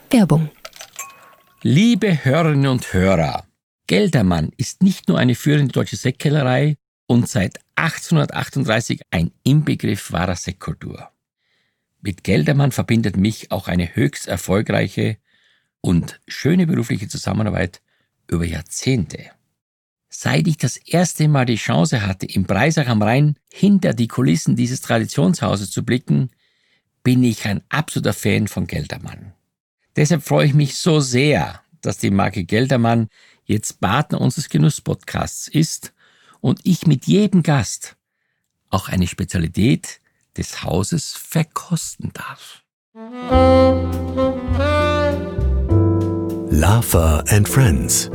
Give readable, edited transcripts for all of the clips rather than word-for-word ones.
Werbung. Liebe Hörerinnen und Hörer, Geldermann ist nicht nur eine führende deutsche Sektkellerei und seit 1838 ein Inbegriff wahrer Sektkultur. Mit Geldermann verbindet mich auch eine höchst erfolgreiche und schöne berufliche Zusammenarbeit über Jahrzehnte. Seit ich das erste Mal die Chance hatte, im Breisach am Rhein hinter die Kulissen dieses Traditionshauses zu blicken, bin ich ein absoluter Fan von Geldermann. Deshalb freue ich mich so sehr, dass die Marke Geldermann jetzt Partner unseres Genuss-Podcasts ist und ich mit jedem Gast auch eine Spezialität des Hauses verkosten darf. Lafer and Friends.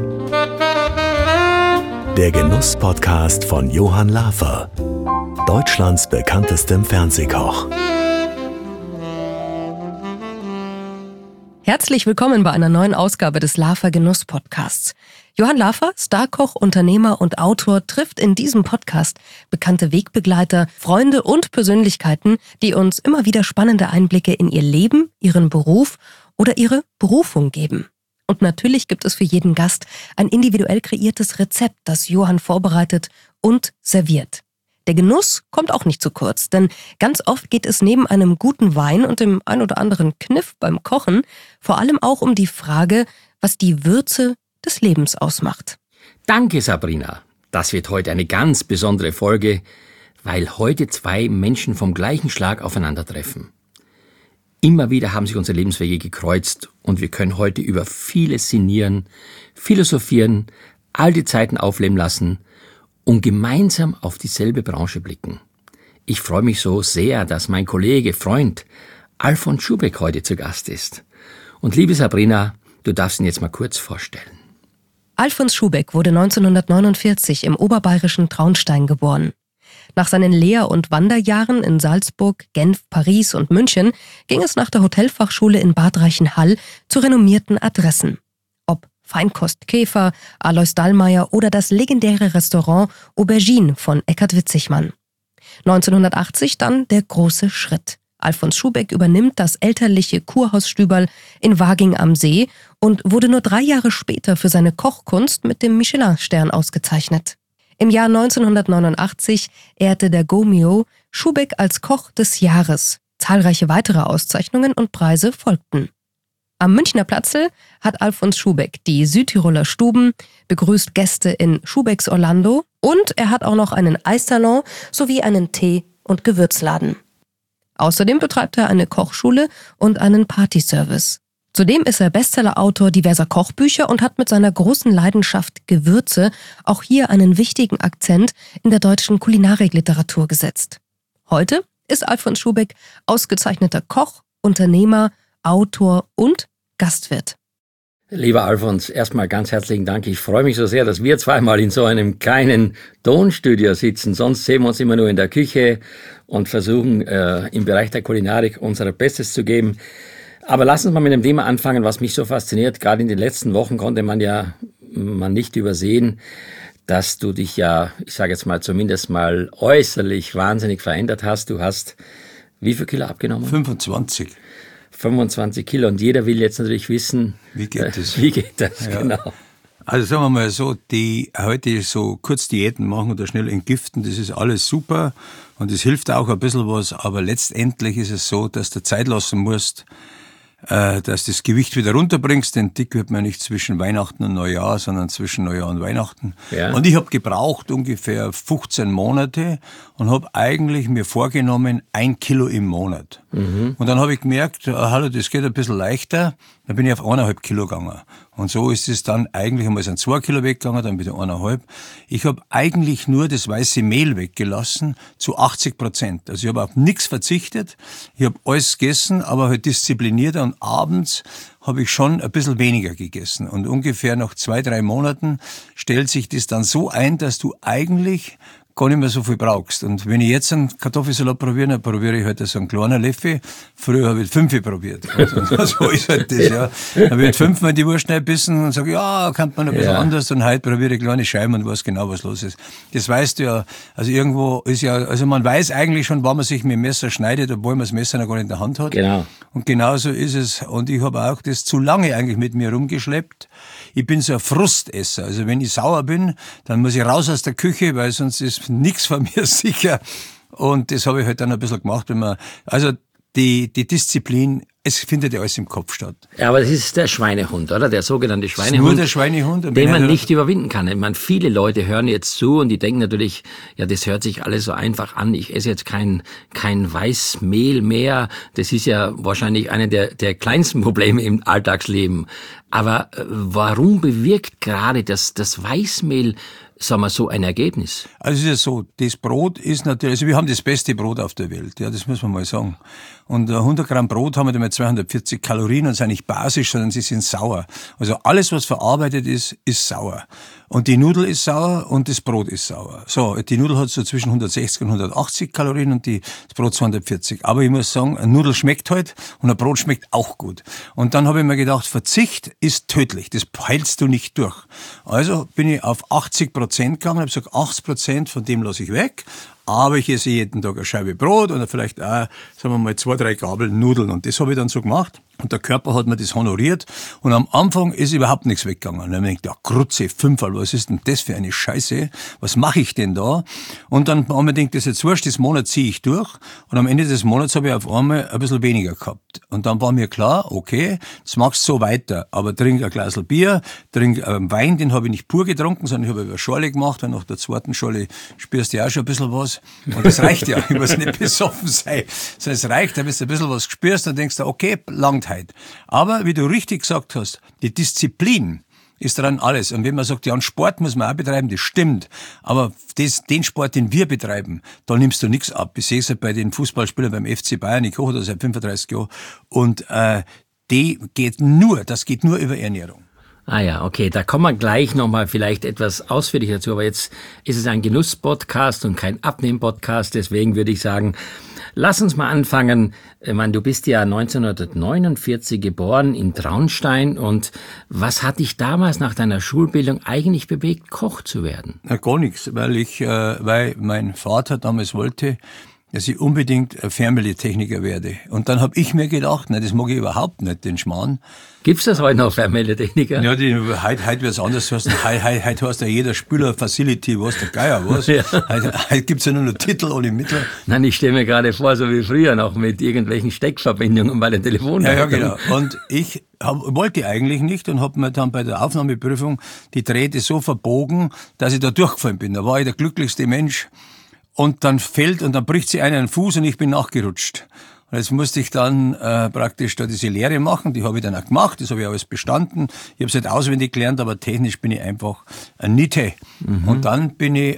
Der Genuss-Podcast von Johann Lafer, Deutschlands bekanntestem Fernsehkoch. Herzlich willkommen bei einer neuen Ausgabe des Lafer Genuss Podcasts. Johann Lafer, Starkoch, Unternehmer und Autor, trifft in diesem Podcast bekannte Wegbegleiter, Freunde und Persönlichkeiten, die uns immer wieder spannende Einblicke in ihr Leben, ihren Beruf oder ihre Berufung geben. Und natürlich gibt es für jeden Gast ein individuell kreiertes Rezept, das Johann vorbereitet und serviert. Der Genuss kommt auch nicht zu kurz, denn ganz oft geht es neben einem guten Wein und dem ein oder anderen Kniff beim Kochen vor allem auch um die Frage, was die Würze des Lebens ausmacht. Danke, Sabrina. Das wird heute eine ganz besondere Folge, weil heute zwei Menschen vom gleichen Schlag aufeinandertreffen. Immer wieder haben sich unsere Lebenswege gekreuzt und wir können heute über vieles sinnieren, philosophieren, all die Zeiten aufleben lassen und gemeinsam auf dieselbe Branche blicken. Ich freue mich so sehr, dass mein Kollege, Freund Alfons Schubeck heute zu Gast ist. Und liebe Sabrina, du darfst ihn jetzt mal kurz vorstellen. Alfons Schubeck wurde 1949 im oberbayerischen Traunstein geboren. Nach seinen Lehr- und Wanderjahren in Salzburg, Genf, Paris und München ging es nach der Hotelfachschule in Bad Reichenhall zu renommierten Adressen. Ob Feinkost Käfer, Alois Dallmayr oder das legendäre Restaurant Aubergine von Eckhard Witzigmann. 1980 dann der große Schritt. Alfons Schubeck übernimmt das elterliche Kurhaus Stüberl in Waging am See und wurde nur 3 Jahre später für seine Kochkunst mit dem Michelin-Stern ausgezeichnet. Im Jahr 1989 ehrte der Gomio Schubeck als Koch des Jahres. Zahlreiche weitere Auszeichnungen und Preise folgten. Am Münchner Platzl hat Alfons Schubeck die Südtiroler Stuben, begrüßt Gäste in Schubecks Orlando und er hat auch noch einen Eissalon sowie einen Tee- und Gewürzladen. Außerdem betreibt er eine Kochschule und einen Partyservice. Zudem ist er Bestsellerautor diverser Kochbücher und hat mit seiner großen Leidenschaft Gewürze auch hier einen wichtigen Akzent in der deutschen Kulinarikliteratur gesetzt. Heute ist Alfons Schubeck ausgezeichneter Koch, Unternehmer, Autor und Gastwirt. Lieber Alfons, erstmal ganz herzlichen Dank. Ich freue mich so sehr, dass wir zweimal in so einem kleinen Tonstudio sitzen. Sonst sehen wir uns immer nur in der Küche und versuchen im Bereich der Kulinarik unser Bestes zu geben. Aber lass uns mal mit dem Thema anfangen, was mich so fasziniert. Gerade in den letzten Wochen konnte man nicht übersehen, dass du dich ja, ich sage jetzt mal zumindest mal äußerlich wahnsinnig verändert hast. Du hast wie viel Kilo abgenommen? 25 Kilo. Und jeder will jetzt natürlich wissen, wie geht das? Ja. Genau. Also sagen wir mal so, die heute so kurz Diäten machen oder schnell entgiften, das ist alles super und es hilft auch ein bisschen was, aber letztendlich ist es so, dass du Zeit lassen musst, dass das Gewicht wieder runterbringst, denn dick wird man nicht zwischen Weihnachten und Neujahr, sondern zwischen Neujahr und Weihnachten. Ja. Und ich habe gebraucht ungefähr 15 Monate und habe eigentlich mir vorgenommen, 1 Kilo im Monat. Mhm. Und dann habe ich gemerkt, hallo, das geht ein bisschen leichter, dann bin ich auf 1,5 Kilo gegangen. Und so ist es dann eigentlich einmal sind 2 Kilo weggegangen, dann wieder 1,5. Ich habe eigentlich nur das weiße Mehl weggelassen, zu 80%. Also ich habe auf nichts verzichtet, ich habe alles gegessen, aber halt disziplinierter und abends habe ich schon ein bisschen weniger gegessen. Und ungefähr nach 2-3 Monaten stellt sich das dann so ein, dass du eigentlich gar nicht mehr so viel brauchst. Und wenn ich jetzt einen Kartoffelsalat probiere, dann probiere ich halt so einen kleinen Löffel. Früher habe ich 5 probiert. Und so ist halt das, ja. Dann habe ich 5-mal die Wurst reingebissen und sage, ja, kann man ein bisschen anders. Und heute probiere ich kleine Scheiben und weiß genau, was los ist. Das weißt du ja. Also irgendwo ist ja, also man weiß eigentlich schon, wann man sich mit dem Messer schneidet, obwohl man das Messer noch gar nicht in der Hand hat. Genau. Und genauso ist es. Und ich habe auch das zu lange eigentlich mit mir rumgeschleppt. Ich bin so ein Frustesser. Also wenn ich sauer bin, dann muss ich raus aus der Küche, weil sonst ist nichts von mir sicher. Und das habe ich halt dann ein bisschen gemacht, also die Disziplin, es findet ja alles im Kopf statt. Ja, aber das ist der Schweinehund, oder? Der sogenannte Schweinehund. Das ist nur der Schweinehund. Den man nicht überwinden kann. Ich meine, viele Leute hören jetzt zu und die denken natürlich, ja, das hört sich alles so einfach an. Ich esse jetzt kein Weißmehl mehr. Das ist ja wahrscheinlich eine der kleinsten Probleme im Alltagsleben. Aber warum bewirkt gerade das Weißmehl, sagen wir so, ein Ergebnis? Also es ist ja so, das Brot ist natürlich, also wir haben das beste Brot auf der Welt, ja, das muss man mal sagen. Und 100 Gramm Brot haben wir damit 240 Kalorien und sind nicht basisch, sondern sie sind sauer. Also alles, was verarbeitet ist, ist sauer. Und die Nudel ist sauer und das Brot ist sauer. So, die Nudel hat so zwischen 160 und 180 Kalorien und das Brot 240. Aber ich muss sagen, eine Nudel schmeckt halt und ein Brot schmeckt auch gut. Und dann habe ich mir gedacht, Verzicht ist tödlich, das heilst du nicht durch. Also bin ich auf 80% gegangen, habe gesagt, 80% von dem lasse ich weg. Aber ich esse jeden Tag eine Scheibe Brot oder vielleicht auch, sagen wir mal, 2-3 Gabeln Nudeln. Und das habe ich dann so gemacht. Und der Körper hat mir das honoriert. Und am Anfang ist überhaupt nichts weggegangen. Und dann habe ich gedacht, ja, Grütze, 5, was ist denn das für eine Scheiße? Was mache ich denn da? Und dann habe ich mir gedacht, das ist jetzt wurscht, das Monat ziehe ich durch. Und am Ende des Monats habe ich auf einmal ein bisschen weniger gehabt. Und dann war mir klar, okay, jetzt machst du so weiter. Aber trink ein Glas Bier, trink Wein, den habe ich nicht pur getrunken, sondern ich habe über Schorle gemacht. Und nach der zweiten Schorle spürst du ja auch schon ein bisschen was. Und das reicht ja. Ich muss nicht besoffen sein. Sondern es reicht, da bist du ein bisschen was gespürst und denkst du, okay, langt heute. Aber wie du richtig gesagt hast, die Disziplin ist daran alles. Und wenn man sagt, ja, einen Sport muss man auch betreiben, das stimmt. Aber den Sport, den wir betreiben, da nimmst du nichts ab. Ich sehe es halt bei den Fußballspielern beim FC Bayern, ich koche da seit 35 Jahren. Und das geht nur über Ernährung. Ah ja, okay, da kommen wir gleich nochmal vielleicht etwas ausführlicher dazu, aber jetzt ist es ein Genuss-Podcast und kein Abnehmen-Podcast, deswegen würde ich sagen, lass uns mal anfangen. Ich meine, du bist ja 1949 geboren in Traunstein und was hat dich damals nach deiner Schulbildung eigentlich bewegt, Koch zu werden? Na, gar nichts, weil mein Vater damals wollte, dass ich unbedingt Fernmeldetechniker werde. Und dann habe ich mir gedacht, das mag ich überhaupt nicht, den Schmarrn. Gibt's das heute noch, Fernmeldetechniker? Ja, heute wird's anders heißen. Heute heißt ja jeder Spieler Facility, was der Geier, was. Ja. Heute gibt's ja nur noch Titel ohne Mittel. Nein, ich stelle mir gerade vor, so wie früher noch mit irgendwelchen Steckverbindungen bei den Telefonen. Ja, genau. Und ich wollte eigentlich nicht und habe mir dann bei der Aufnahmeprüfung die Drähte so verbogen, dass ich da durchgefallen bin. Da war ich der glücklichste Mensch. Und dann bricht sie einen Fuß und ich bin nachgerutscht. Und jetzt musste ich dann praktisch da diese Lehre machen, die habe ich dann auch gemacht, das habe ich alles bestanden. Ich habe es nicht auswendig gelernt, aber technisch bin ich einfach ein Niete. Mhm. Und dann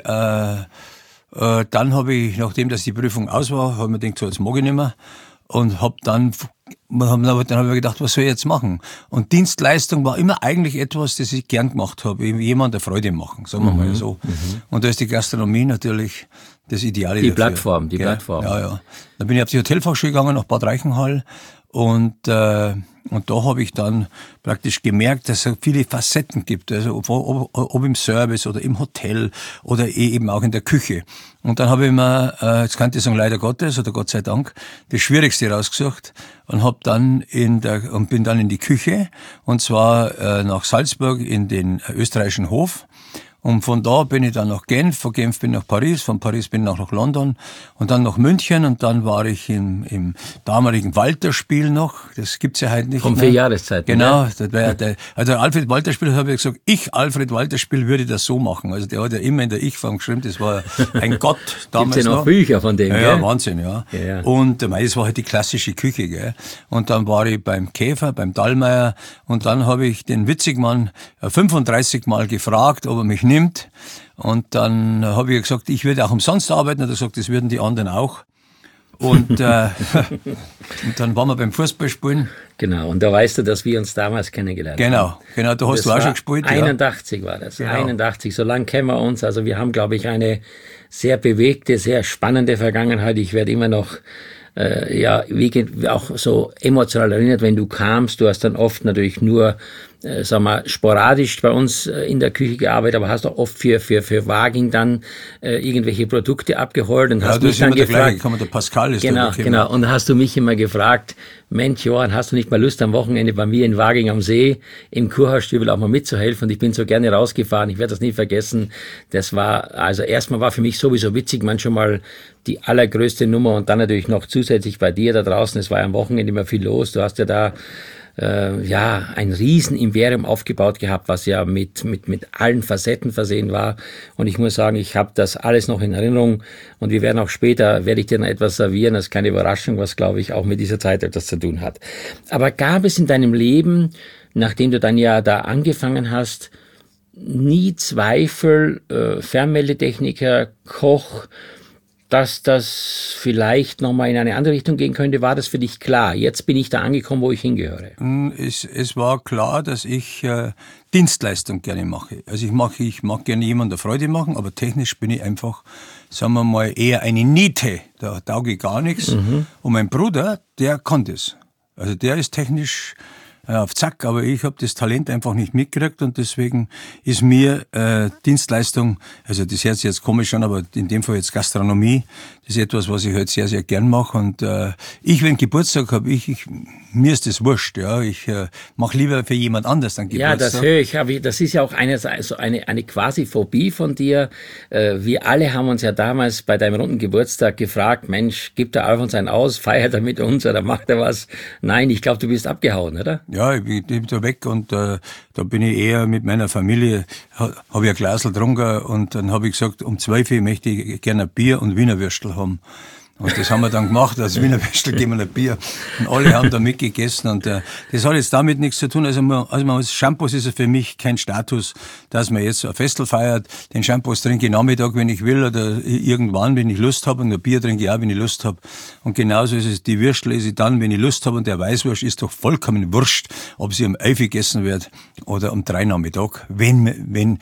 habe ich, nachdem dass die Prüfung aus war, habe ich mir gedacht, so, jetzt mag ich nicht mehr. Und dann habe ich mir gedacht, was soll ich jetzt machen? Und Dienstleistung war immer eigentlich etwas, das ich gern gemacht habe, jemand eine Freude machen, sagen wir mal so. Mhm. Und da ist die Gastronomie natürlich das Ideale die dafür. Die Plattform. Ja. Dann bin ich auf die Hotelfachschule gegangen, nach Bad Reichenhall. Und da habe ich dann praktisch gemerkt, dass es viele Facetten gibt, also ob im Service oder im Hotel oder eben auch in der Küche. Und dann habe ich mir, jetzt kann ich sagen, leider Gottes oder Gott sei Dank, das Schwierigste rausgesucht und bin dann in die Küche, und zwar nach Salzburg in den österreichischen Hof. Und von da bin ich dann nach Genf, von Genf bin ich nach Paris, von Paris bin ich nach London und dann nach München, und dann war ich im damaligen Walter-Spiel noch, das gibt's ja heute nicht mehr. 4 Jahreszeiten. Genau, das war also Alfred Walter-Spiel, habe ich gesagt, Alfred Walter-Spiel würde das so machen. Also der hat ja immer in der Ich-Form geschrieben, das war ein Gott damals. Gibt's ja noch Bücher von dem, ja, gell? Ja, Wahnsinn, ja. Und das war halt die klassische Küche, gell. Und dann war ich beim Käfer, beim Dallmayr, und dann habe ich den Witzigmann 35 Mal gefragt, ob er mich nimmt. Und dann habe ich gesagt, ich würde auch umsonst arbeiten. Er hat gesagt, das würden die anderen auch. Und dann waren wir beim Fußballspielen. Genau, und da weißt du, dass wir uns damals kennengelernt haben. Genau, da hast du auch schon gespielt. 81 war das, genau. 81, so lange kennen wir uns. Also wir haben, glaube ich, eine sehr bewegte, sehr spannende Vergangenheit. Ich werde immer noch auch so emotional erinnert, wenn du kamst. Du hast dann oft natürlich nur, sporadisch bei uns in der Küche gearbeitet, aber hast auch oft für Waging dann irgendwelche Produkte abgeholt und hast mich dann gefragt. Der Pascal ist genau. Und hast du mich immer gefragt, Mensch, Johann, hast du nicht mal Lust, am Wochenende bei mir in Waging am See im Kurhausstübel auch mal mitzuhelfen? Und ich bin so gerne rausgefahren. Ich werde das nie vergessen. Das war, also erstmal war für mich sowieso witzig, man schon mal die allergrößte Nummer und dann natürlich noch zusätzlich bei dir da draußen. Es war ja am Wochenende immer viel los. Du hast ja da ein Riesen-Imperium aufgebaut gehabt, was ja mit allen Facetten versehen war. Und ich muss sagen, ich habe das alles noch in Erinnerung. Und wir werden auch später, werde ich dir noch etwas servieren, das ist keine Überraschung, was, glaube ich, auch mit dieser Zeit etwas zu tun hat. Aber gab es in deinem Leben, nachdem du dann ja da angefangen hast, nie Zweifel, Fernmeldetechniker, Koch, dass das vielleicht nochmal in eine andere Richtung gehen könnte? War das für dich klar? Jetzt bin ich da angekommen, wo ich hingehöre. Es war klar, dass ich Dienstleistung gerne mache. Also ich mag gerne jemandem Freude machen, aber technisch bin ich einfach, sagen wir mal, eher eine Niete. Da tauge ich gar nichts. Und mein Bruder, der kann das. Also der ist technisch auf Zack, aber ich habe das Talent einfach nicht mitgekriegt und deswegen ist mir Dienstleistung, also das hört sich jetzt komisch an, aber in dem Fall jetzt Gastronomie, das ist etwas, was ich halt sehr, sehr gern mache und wenn Geburtstag habe, mir ist das wurscht, ja, ich mache lieber für jemand anders dann Geburtstag. Ja, das höre ich, aber das ist ja auch eine quasi Phobie von dir. Wir alle haben uns ja damals bei deinem runden Geburtstag gefragt, Mensch, gibt der Alfons einen aus, feiert er mit uns oder macht er was? Nein, ich glaube, du bist abgehauen, oder? Ja, ich bin da weg und da bin ich eher mit meiner Familie, habe ich ein Glasl getrunken und dann habe ich gesagt, um 12 Uhr möchte ich gerne ein Bier und Wiener Würstel haben. Und das haben wir dann gemacht, als Wiener Würstel geben wir ein Bier. Und alle haben da mitgegessen. Und das hat jetzt damit nichts zu tun. Also Shampoos ist für mich kein Status, dass man jetzt ein Festel feiert. Den Shampoos trinke ich Nachmittag, wenn ich will, oder irgendwann, wenn ich Lust habe. Und ein Bier trinke ich auch, wenn ich Lust habe. Und genauso ist es, die Würstel esse ich dann, wenn ich Lust habe. Und der Weißwurst ist doch vollkommen wurscht, ob sie um 11 Uhr gegessen wird oder um 3 Nachmittag, wenn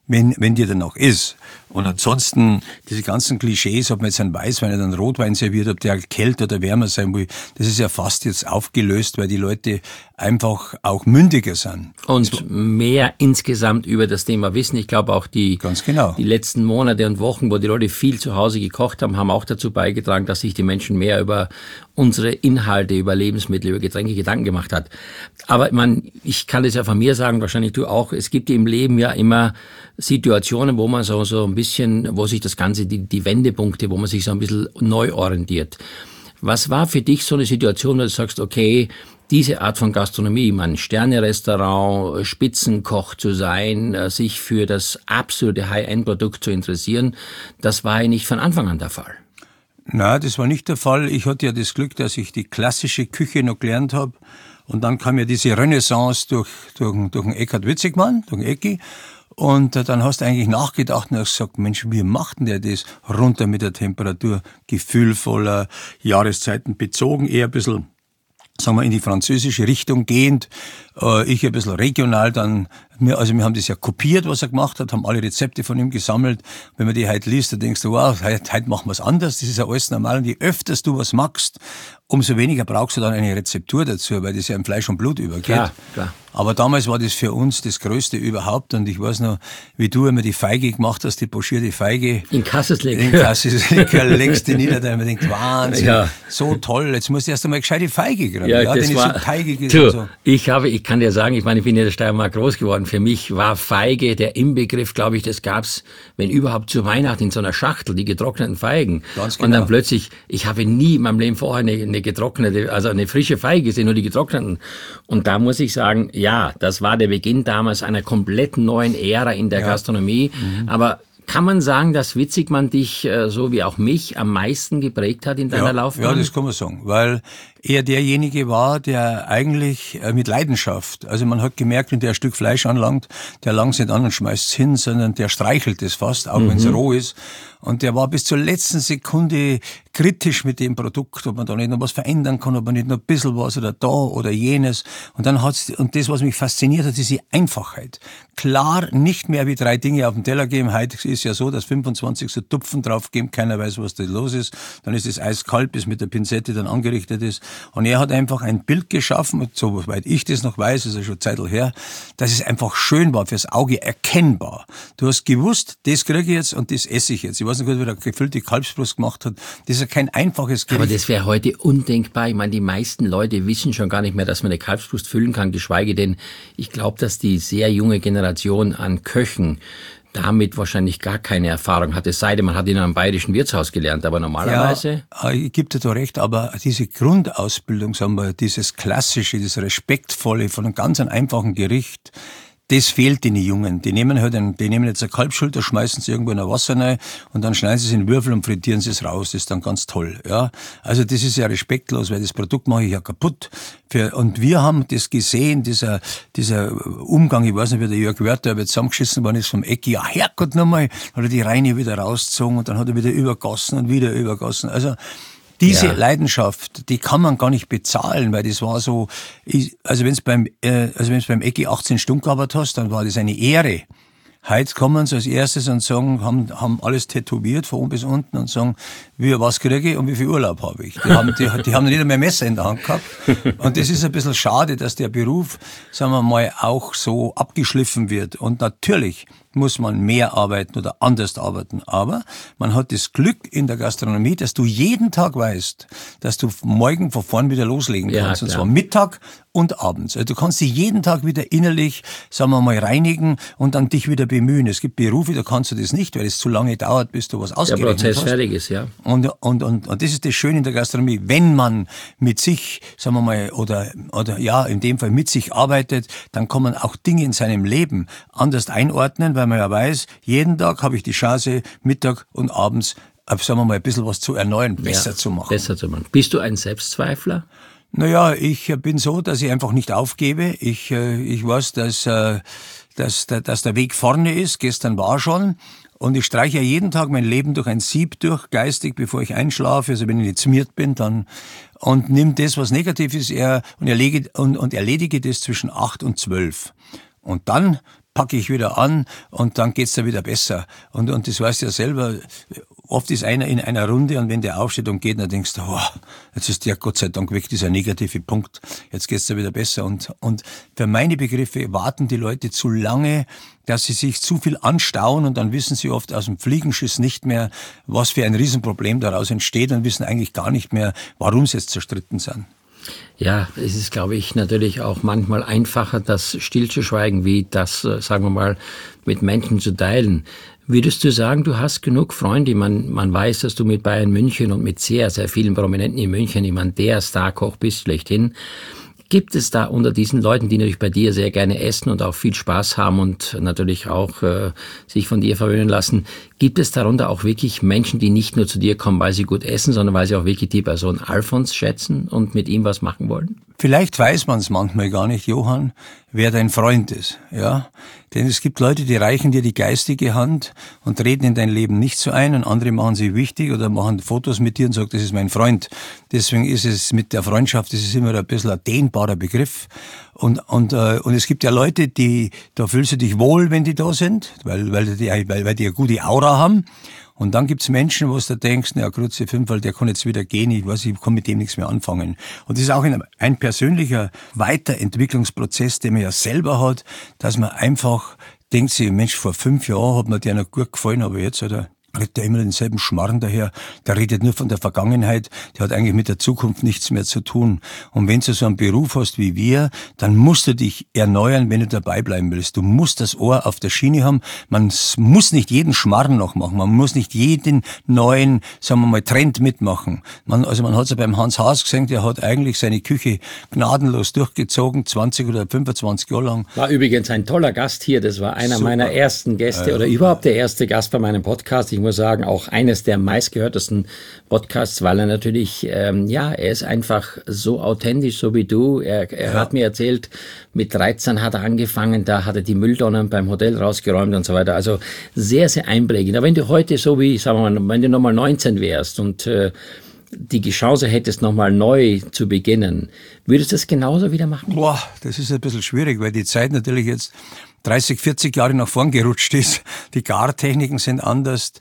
dir danach ist. Und ansonsten, diese ganzen Klischees, ob man jetzt einen Weißwein oder einen Rotwein serviert, ob der kälter oder wärmer sein will, das ist ja fast jetzt aufgelöst, weil die Leute einfach auch mündiger sind. Und mehr insgesamt über das Thema wissen. Ich glaube auch die letzten Monate und Wochen, wo die Leute viel zu Hause gekocht haben, haben auch dazu beigetragen, dass sich die Menschen mehr über unsere Inhalte, über Lebensmittel, über Getränke Gedanken gemacht hat. Aber ich kann das ja von mir sagen, wahrscheinlich du auch, es gibt im Leben ja immer Situationen, wo man so ein bisschen, wo sich das Ganze, die Wendepunkte, wo man sich so ein bisschen neu orientiert. Was war für dich so eine Situation, wo du sagst, okay, diese Art von Gastronomie, Sterne-Restaurant, Spitzenkoch zu sein, sich für das absolute High-End-Produkt zu interessieren, das war ja nicht von Anfang an der Fall. Nein, das war nicht der Fall. Ich hatte ja das Glück, dass ich die klassische Küche noch gelernt habe. Und dann kam ja diese Renaissance durch den Eckhard Witzigmann, durch den Ecki. Und dann hast du eigentlich nachgedacht und hast gesagt, Mensch, wie macht denn der das runter mit der Temperatur? Gefühlvoller, Jahreszeiten bezogen, eher ein bisschen, sagen wir, in die französische Richtung gehend. Ich ein bisschen regional dann, wir haben das ja kopiert, was er gemacht hat, haben alle Rezepte von ihm gesammelt. Wenn man die heute liest, dann denkst du, wow, heute machen wir es anders, das ist ja alles normal. Und je öfter du was machst, umso weniger brauchst du dann eine Rezeptur dazu, weil das ja in Fleisch und Blut übergeht. Klar. Aber damals war das für uns das Größte überhaupt und ich weiß noch, wie du immer die Feige gemacht hast, die pochierte Feige. In Kassesleck. Legst die nieder, da man denkt, Wahnsinn, so toll, jetzt musst du erst einmal gescheite Feige kriegen. Ja, das war, so teigig du, so. Ich kann dir sagen, ich bin ja in der Steiermark groß geworden, für mich war Feige der Inbegriff, glaube ich, das gab's, wenn überhaupt zu Weihnachten in so einer Schachtel, die getrockneten Feigen. Ganz genau. Und dann plötzlich, ich habe nie in meinem Leben vorher eine getrocknete, also eine frische Feige gesehen, nur die getrockneten. Und da muss ich sagen, ja, das war der Beginn damals einer komplett neuen Ära in der Gastronomie. Aber kann man sagen, dass Witzigmann dich, so wie auch mich, am meisten geprägt hat in deiner Laufbahn? Ja, das kann man sagen, weil eher derjenige war, der eigentlich mit Leidenschaft, also man hat gemerkt, wenn der ein Stück Fleisch anlangt, der langt es nicht an und schmeißt es hin, sondern der streichelt es fast, auch wenn es roh ist. Und der war bis zur letzten Sekunde kritisch mit dem Produkt, ob man da nicht noch was verändern kann, ob man nicht noch ein bisschen was oder da oder jenes. Und dann und das, was mich fasziniert hat, diese Einfachheit. Klar, nicht mehr wie 3 Dinge auf den Teller geben. Heute ist ja so, dass 25 so Tupfen drauf geben, keiner weiß, was da los ist. Dann ist es eiskalt, bis mit der Pinzette dann angerichtet ist. Und er hat einfach ein Bild geschaffen, soweit ich das noch weiß, ist ja schon Zeitl her, dass es einfach schön war, fürs Auge erkennbar. Du hast gewusst, das kriege ich jetzt und das esse ich jetzt. Ich weiß nicht gut, wie der gefüllte Kalbsbrust gemacht hat. Das ist ja kein einfaches Gericht. Aber das wäre heute undenkbar. Ich meine, die meisten Leute wissen schon gar nicht mehr, dass man eine Kalbsbrust füllen kann, geschweige denn, ich glaube, dass die sehr junge Generation an Köchen damit wahrscheinlich gar keine Erfahrung hat. Es sei denn, man hat in einem bayerischen Wirtshaus gelernt, aber normalerweise... Ja, ich gebe dir da recht, aber diese Grundausbildung, sagen wir, dieses Klassische, dieses Respektvolle von einem ganz einfachen Gericht, das fehlt den Jungen. Die nehmen jetzt eine Kalbsschulter, schmeißen sie irgendwo in ein Wasser rein und dann schneiden sie es in Würfel und frittieren sie es raus. Das ist dann ganz toll, ja. Also das ist ja respektlos, weil das Produkt mache ich ja kaputt. Und wir haben das gesehen, dieser Umgang, ich weiß nicht, wie der Jörg Wörter aber zusammengeschissen worden ist vom Ecki. Ja, Herrgott nochmal, hat er die Reine wieder rausgezogen und dann hat er wieder übergossen und wieder übergossen. Also, diese Leidenschaft, die kann man gar nicht bezahlen, weil das war so, also wenn es beim Ecki 18 Stunden gearbeitet hast, dann war das eine Ehre. Heute kommen sie als erstes und sagen, haben alles tätowiert von oben bis unten und sagen, was kriege ich und wie viel Urlaub habe ich. Die haben nicht einmal ein Messer in der Hand gehabt. Und das ist ein bisschen schade, dass der Beruf, sagen wir mal, auch so abgeschliffen wird. Und natürlich muss man mehr arbeiten oder anders arbeiten. Aber man hat das Glück in der Gastronomie, dass du jeden Tag weißt, dass du morgen von vorn wieder loslegen kannst. Ja, und zwar Mittag und abends. Also du kannst dich jeden Tag wieder innerlich, sagen wir mal, reinigen und dann dich wieder bemühen. Es gibt Berufe, da kannst du das nicht, weil es zu lange dauert, bis du was ausgerechnet hast. Der Prozess fertig ist, ja. Und das ist das Schöne in der Gastronomie. Wenn man mit sich, sagen wir mal, oder ja, in dem Fall mit sich arbeitet, dann kann man auch Dinge in seinem Leben anders einordnen, weil man ja weiß, jeden Tag habe ich die Chance, Mittag und abends, sagen wir mal, ein bisschen was zu erneuern, besser zu machen. Besser zu machen. Bist du ein Selbstzweifler? Naja, ich bin so, dass ich einfach nicht aufgebe. Ich weiß, dass der Weg vorne ist. Gestern war schon. Und ich streiche ja jeden Tag mein Leben durch ein Sieb durch, geistig, bevor ich einschlafe. Also wenn ich nicht zmiert bin, dann, und nimm das, was negativ ist, und erledige das zwischen 8 und 12. Und dann packe ich wieder an und dann geht's da wieder besser. Und das weißt du ja selber, oft ist einer in einer Runde und wenn der aufsteht und geht, dann denkst du, oh, jetzt ist der Gott sei Dank weg, dieser negative Punkt, jetzt geht's da wieder besser. Und für meine Begriffe warten die Leute zu lange, dass sie sich zu viel anstauen und dann wissen sie oft aus dem Fliegenschiss nicht mehr, was für ein Riesenproblem daraus entsteht und wissen eigentlich gar nicht mehr, warum sie jetzt zerstritten sind. Ja, es ist, glaube ich, natürlich auch manchmal einfacher, das stillzuschweigen, wie das, sagen wir mal, mit Menschen zu teilen. Würdest du sagen, du hast genug Freunde? Man weiß, dass du mit Bayern München und mit sehr, sehr vielen Prominenten in München, ich meine, der Starkoch bist schlechthin. Gibt es da unter diesen Leuten, die natürlich bei dir sehr gerne essen und auch viel Spaß haben und natürlich auch sich von dir verwöhnen lassen, gibt es darunter auch wirklich Menschen, die nicht nur zu dir kommen, weil sie gut essen, sondern weil sie auch wirklich die Person Alfons schätzen und mit ihm was machen wollen? Vielleicht weiß man es manchmal gar nicht, Johann, wer dein Freund ist, ja. Denn es gibt Leute, die reichen dir die geistige Hand und reden in dein Leben nicht so ein und andere machen sie wichtig oder machen Fotos mit dir und sagen, das ist mein Freund. Deswegen ist es mit der Freundschaft, das ist immer ein bisschen ein dehnbarer Begriff. Und es gibt ja Leute, da fühlst du dich wohl, wenn die da sind, weil die eine gute Aura haben. Und dann gibt's Menschen, wo du denkst, na, Grütze 5, der kann jetzt wieder gehen, ich kann mit dem nichts mehr anfangen. Und das ist auch ein persönlicher Weiterentwicklungsprozess, den man ja selber hat, dass man einfach denkt sich, Mensch, vor 5 Jahren hat mir der noch gut gefallen, aber jetzt, oder? Redet der immer denselben Schmarrn daher, der redet nur von der Vergangenheit, der hat eigentlich mit der Zukunft nichts mehr zu tun. Und wenn du so einen Beruf hast wie wir, dann musst du dich erneuern, wenn du dabei bleiben willst. Du musst das Ohr auf der Schiene haben, man muss nicht jeden Schmarrn noch machen, man muss nicht jeden neuen, sagen wir mal, Trend mitmachen. Man hat es ja beim Hans Haas gesehen, der hat eigentlich seine Küche gnadenlos durchgezogen, 20 oder 25 Jahre lang. War übrigens ein toller Gast hier, das war einer meiner ersten Gäste oder überhaupt der erste Gast bei meinem Podcast. Ich ich muss sagen, auch eines der meistgehörtesten Podcasts, weil er natürlich, er ist einfach so authentisch, so wie du. Er hat mir erzählt, mit 13 hat er angefangen, da hat er die Mülltonnen beim Hotel rausgeräumt und so weiter. Also sehr, sehr einprägend. Aber wenn du heute so wie, sagen wir mal, wenn du nochmal 19 wärst und die Chance hättest, nochmal neu zu beginnen, würdest du das genauso wieder machen? Boah, das ist ein bisschen schwierig, weil die Zeit natürlich jetzt 30, 40 Jahre nach vorn gerutscht ist. Die Gartechniken sind anders.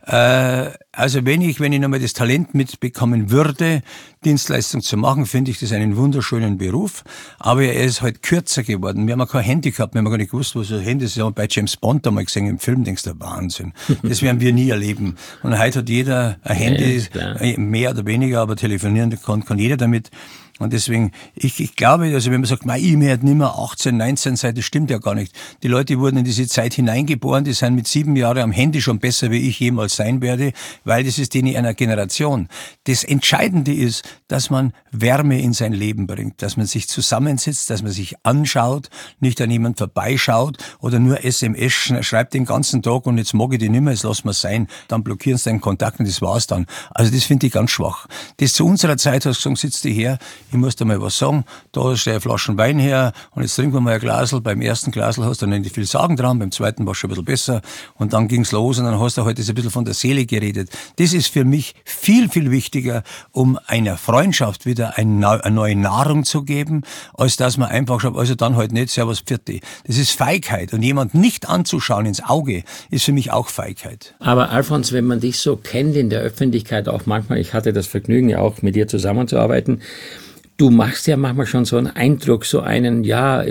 Also wenn ich nochmal das Talent mitbekommen würde, Dienstleistung zu machen, finde ich das einen wunderschönen Beruf. Aber er ist halt kürzer geworden. Wir haben kein Handy gehabt, wir haben gar nicht gewusst, was ein Handy ist. Wir haben bei James Bond einmal gesehen im Film, denkst du, Wahnsinn. Das werden wir nie erleben. Und heute hat jeder ein Handy, mehr oder weniger, aber telefonieren kann jeder damit. Und deswegen, ich glaube, also wenn man sagt, mein E-Mail hat nicht mehr 18, 19 Seiten, das stimmt ja gar nicht. Die Leute wurden in diese Zeit hineingeboren, die sind mit 7 Jahren am Handy schon besser, wie ich jemals sein werde, weil das ist denen einer Generation. Das Entscheidende ist, dass man Wärme in sein Leben bringt, dass man sich zusammensetzt, dass man sich anschaut, nicht an jemand vorbeischaut oder nur SMS schreibt den ganzen Tag und jetzt mag ich dich nicht mehr, jetzt lass mal sein, dann blockieren sie deinen Kontakt und das war's dann. Also das finde ich ganz schwach. Das zu unserer Zeit hast du gesagt, sitzt die her, ich muss dir mal was sagen, da steht eine Flasche Wein her und jetzt trinken wir mal ein Glasl. Beim ersten Glasl hast du dann nicht viel Sagen dran, beim zweiten war es schon ein bisschen besser und dann ging's los und dann hast du halt das ein bisschen von der Seele geredet. Das ist für mich viel, viel wichtiger, um einer Freundschaft wieder eine neue Nahrung zu geben, als dass man einfach schreibt, also dann halt nicht, servus, Pfiat. Das ist Feigheit und jemand nicht anzuschauen ins Auge, ist für mich auch Feigheit. Aber Alfons, wenn man dich so kennt in der Öffentlichkeit auch manchmal, ich hatte das Vergnügen ja auch mit dir zusammenzuarbeiten, du machst ja manchmal schon so einen Eindruck, so einen,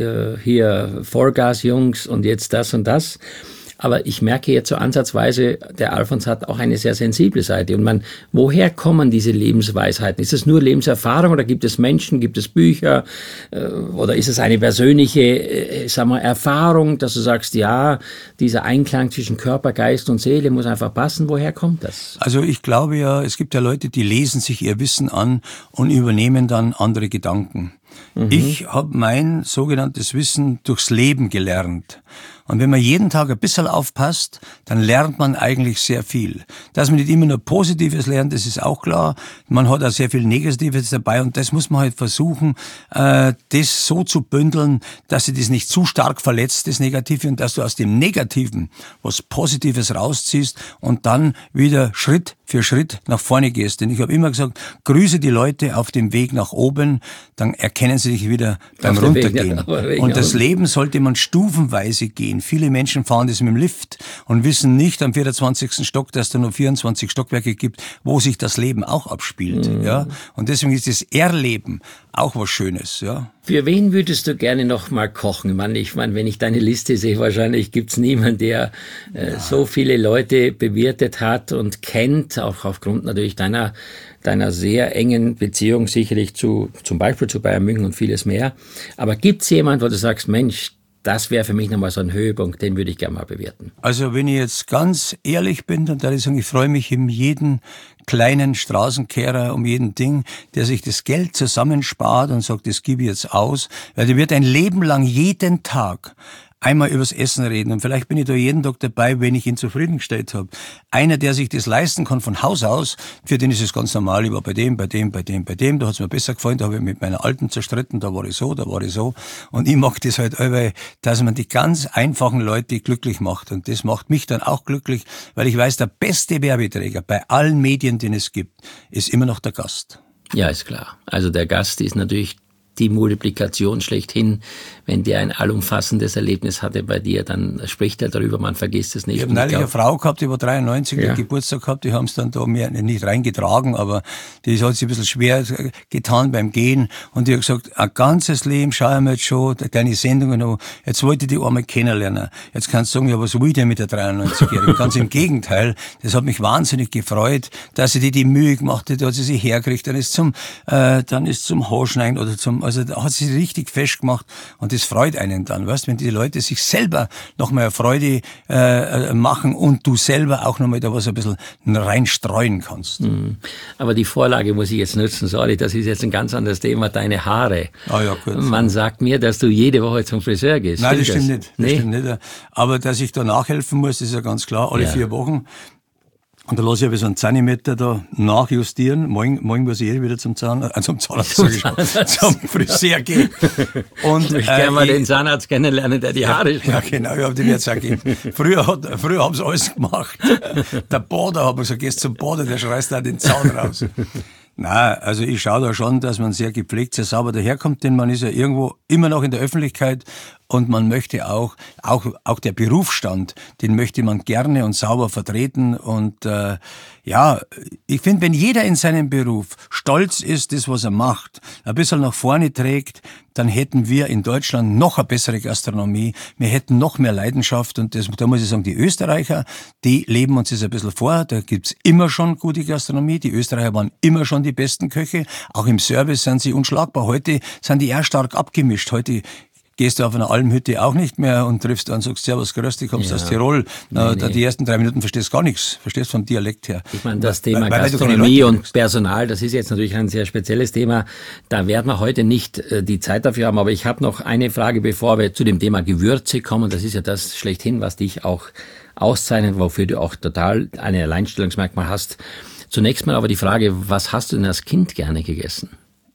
hier Vollgas-Jungs und jetzt das und das. Aber ich merke jetzt so ansatzweise, der Alfons hat auch eine sehr sensible Seite. Und woher kommen diese Lebensweisheiten? Ist es nur Lebenserfahrung oder gibt es Menschen, gibt es Bücher? Oder ist es eine persönliche, Erfahrung, dass du sagst, ja, dieser Einklang zwischen Körper, Geist und Seele muss einfach passen? Woher kommt das? Also ich glaube ja, es gibt ja Leute, die lesen sich ihr Wissen an und übernehmen dann andere Gedanken. Ich habe mein sogenanntes Wissen durchs Leben gelernt. Und wenn man jeden Tag ein bisschen aufpasst, dann lernt man eigentlich sehr viel. Dass man nicht immer nur Positives lernt, das ist auch klar. Man hat auch sehr viel Negatives dabei und das muss man halt versuchen, das so zu bündeln, dass sie das nicht zu stark verletzt, das Negative, und dass du aus dem Negativen was Positives rausziehst und dann wieder Schritt für Schritt nach vorne gehst. Denn ich habe immer gesagt, grüße die Leute auf dem Weg nach oben, dann erkennen sie dich wieder beim Runtergehen. Und das Leben sollte man stufenweise gehen. Viele Menschen fahren das mit dem Lift und wissen nicht am 24. Stock, dass es da nur 24 Stockwerke gibt, wo sich das Leben auch abspielt. Ja? Und deswegen ist das Erleben auch was Schönes. Ja? Für wen würdest du gerne noch mal kochen? Ich meine, wenn ich deine Liste sehe, wahrscheinlich gibt's niemanden, der so viele Leute bewirtet hat und kennt, auch aufgrund natürlich deiner sehr engen Beziehung sicherlich zum Beispiel zu Bayern München und vieles mehr. Aber gibt's jemanden, wo du sagst, Mensch, das wäre für mich nochmal so ein Höhepunkt, den würde ich gerne mal bewerten. Also wenn ich jetzt ganz ehrlich bin, dann würde ich sagen, ich freue mich um jeden kleinen Straßenkehrer, um jeden Ding, der sich das Geld zusammenspart und sagt, das gebe ich jetzt aus, weil der wird ein Leben lang jeden Tag einmal übers Essen reden und vielleicht bin ich da jeden Tag dabei, wenn ich ihn zufriedengestellt habe. Einer, der sich das leisten kann von Haus aus, für den ist es ganz normal, ich war bei dem, da hat es mir besser gefallen, da habe ich mit meiner Alten zerstritten, da war ich so. Und ich mag das halt allweil, dass man die ganz einfachen Leute glücklich macht und das macht mich dann auch glücklich, weil ich weiß, der beste Werbeträger bei allen Medien, den es gibt, ist immer noch der Gast. Ja, ist klar. Also der Gast ist natürlich die Multiplikation schlechthin. Wenn der ein allumfassendes Erlebnis hatte bei dir, dann spricht er darüber, man vergisst es nicht. Ich habe neulich eine Frau gehabt, die war 93, die hat Geburtstag gehabt, die haben es dann da mehr nicht reingetragen, aber die hat sich ein bisschen schwer getan beim Gehen und die hat gesagt, ein ganzes Leben schaue ich mir jetzt schon deine Sendungen an, jetzt wollte ich die einmal kennenlernen. Jetzt kannst du sagen, ja, was will ich denn mit der 93-Jährigen? Ganz im Gegenteil, das hat mich wahnsinnig gefreut, dass sie die Mühe gemacht hat, da hat sie sich hergekriegt, dann ist zum Haarschneiden oder also da hat sie sich richtig festgemacht und das freut einen dann, weißt, wenn die Leute sich selber nochmal eine Freude machen und du selber auch nochmal da was ein bisschen reinstreuen kannst. Aber die Vorlage muss ich jetzt nutzen, sorry, das ist jetzt ein ganz anderes Thema, deine Haare. Ah ja, gut. Man sagt mir, dass du jede Woche zum Friseur gehst. Nein, das stimmt nicht. Aber dass ich da nachhelfen muss, ist ja ganz klar, alle 4 Wochen. Und da lasse ich aber so einen Zentimeter da nachjustieren. Morgen muss ich wieder zum Zahnarzt, zum Friseur gehen. Und ich möchte gerne mal den Zahnarzt kennenlernen, der die Haare schneidet. Ja, genau, ich habe den jetzt auch gegeben. Früher haben sie alles gemacht. Der Bader hat mir gesagt, gehst zum Bader, der schreist da den Zahn raus. Nein, also ich schaue da schon, dass man sehr gepflegt, sehr sauber daherkommt, denn man ist ja irgendwo immer noch in der Öffentlichkeit und man möchte auch der Berufsstand, den möchte man gerne und sauber vertreten und ich finde, wenn jeder in seinem Beruf stolz ist, das, was er macht, ein bisschen nach vorne trägt, dann hätten wir in Deutschland noch eine bessere Gastronomie, wir hätten noch mehr Leidenschaft und da muss ich sagen, die Österreicher, die leben uns das ein bisschen vor, da gibt's immer schon gute Gastronomie, die Österreicher waren immer schon die besten Köche, auch im Service sind sie unschlagbar, heute sind die eher stark abgemischt, heute gehst du auf einer Almhütte auch nicht mehr und triffst an und sagst, servus, grüß dich, kommst aus Tirol. Nee. Die ersten 3 Minuten verstehst gar nichts, verstehst vom Dialekt her. Ich meine, das Thema Gastronomie und Personal, das ist jetzt natürlich ein sehr spezielles Thema. Da werden wir heute nicht die Zeit dafür haben, aber ich habe noch eine Frage, bevor wir zu dem Thema Gewürze kommen. Das ist ja das schlechthin, was dich auch auszeichnet, wofür du auch total eine Alleinstellungsmerkmal hast. Zunächst mal aber die Frage, was hast du denn als Kind gerne gegessen?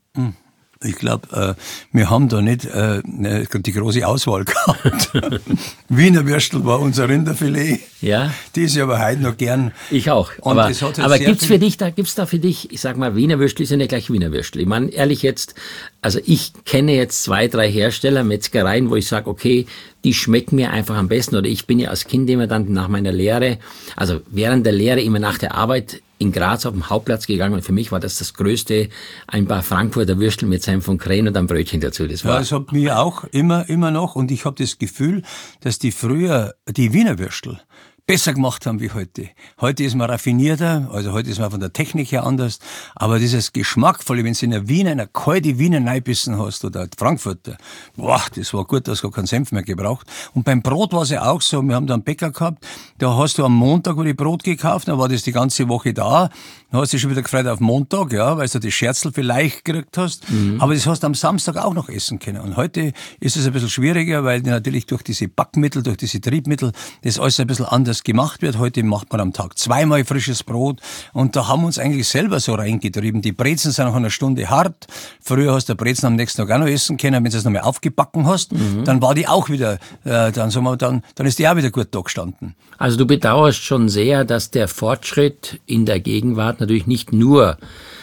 Ich glaube, wir haben da nicht die große Auswahl gehabt. Wiener Würstel war unser Rinderfilet. Ja. Die ist ja aber heute noch gern. Ich auch. Und aber gibt's da für dich, ich sag mal, Wiener Würstel ist ja nicht gleich Wiener Würstel. Ich meine, ehrlich jetzt, also ich kenne jetzt 2, 3 Hersteller, Metzgereien, wo ich sage, okay, die schmecken mir einfach am besten. Oder ich bin ja als Kind immer dann nach meiner Lehre, also während der Lehre immer nach der Arbeit in Graz auf dem Hauptplatz gegangen und für mich war das Größte, ein paar Frankfurter Würstel mit Senf und Creme und ein Brötchen dazu. Das hat mir auch immer noch und ich habe das Gefühl, dass die früher die Wiener Würstel besser gemacht haben wie heute. Heute ist man raffinierter, also heute ist man von der Technik her anders, aber dieses Geschmackvolle, wenn du in der Wiener, eine kalte Wiener reinbissen hast oder Frankfurter, das war gut, da hast du gar keinen Senf mehr gebraucht. Und beim Brot war es ja auch so, wir haben da einen Bäcker gehabt, da hast du am Montag wurde Brot gekauft, dann war das die ganze Woche da, dann hast du dich schon wieder gefreut auf Montag, ja, weil du das Scherzel vielleicht gekriegt hast, aber das hast du am Samstag auch noch essen können. Und heute ist es ein bisschen schwieriger, weil natürlich durch diese Backmittel, durch diese Triebmittel, das alles ein bisschen anders gemacht wird. Heute macht man am Tag 2-mal frisches Brot und da haben wir uns eigentlich selber so reingetrieben. Die Brezen sind nach einer Stunde hart. Früher hast du Brezen am nächsten Tag auch noch essen können. Wenn du es nochmal aufgebacken hast, dann war die auch wieder, dann ist die auch wieder gut da gestanden. Also du bedauerst schon sehr, dass der Fortschritt in der Gegenwart natürlich nicht nur